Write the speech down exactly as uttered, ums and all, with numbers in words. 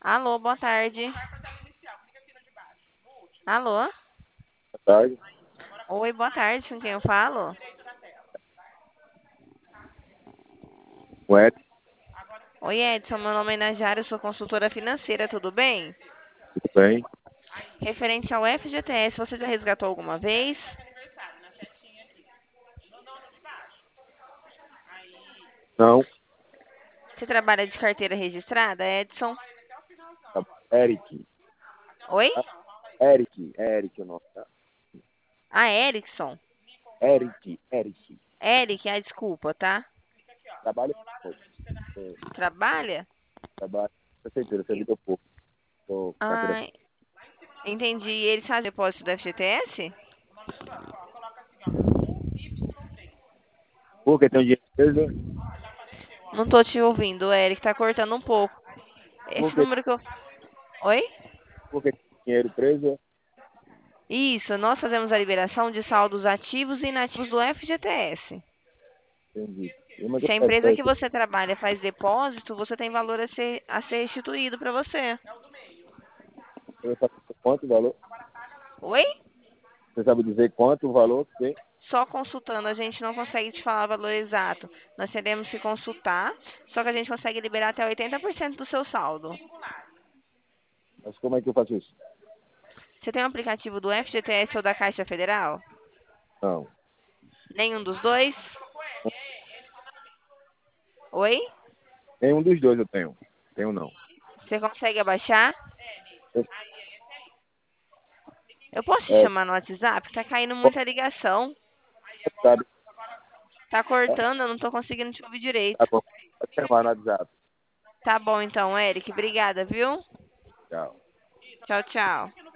Alô, boa tarde. Alô? Boa tarde. Oi, boa tarde, com quem eu falo? O Edson, Oi, Edson, meu nome é Najara, eu sou consultora financeira, tudo bem? tudo bem? Referente ao F G T S, você já resgatou alguma vez? Não, Você trabalha de carteira registrada, Edson? tá- Eric. Oi? Ah, Eric, Eric o nome, tá? Ah, Erickson. Eric, Eric. Eric, ah, desculpa, tá? Trabalho pouco. É, Trabalha? trabalho, prefeitura, servidor público. Sou carteira. Ah, entendi. E ele faz depósito do F G T S? Porque tem um dinheiro de empresa? Não tô te ouvindo, Eric, tá cortando um pouco. Esse Porque, número que eu... Oi? porque tem dinheiro preso? Isso, nós fazemos a liberação de saldos ativos e inativos do F G T S. Entendi. E, mas eu Se a quero empresa saber, que você trabalha faz depósito, você tem valor a ser, a ser restituído para você. você sabe dizer quanto o valor? Oi? Você sabe dizer quanto o valor que tem? Só consultando, a gente não consegue te falar o valor exato. Nós teremos que consultar, só que a gente consegue liberar até oitenta por cento do seu saldo. Mas como é que eu faço isso? Você tem um aplicativo do F G T S ou da Caixa Federal? Não. Nenhum dos dois? Oi? Nenhum dos dois eu tenho. Tenho não. Você consegue abaixar? Você Eu posso te é, chamar no WhatsApp? Tá caindo muita ligação. sabe? Tá É, cortando, eu não tô conseguindo te ouvir direito. tá bom. Pode chamar no WhatsApp. Tá bom então, Eric. Obrigada, viu? Tchau. Tchau, tchau.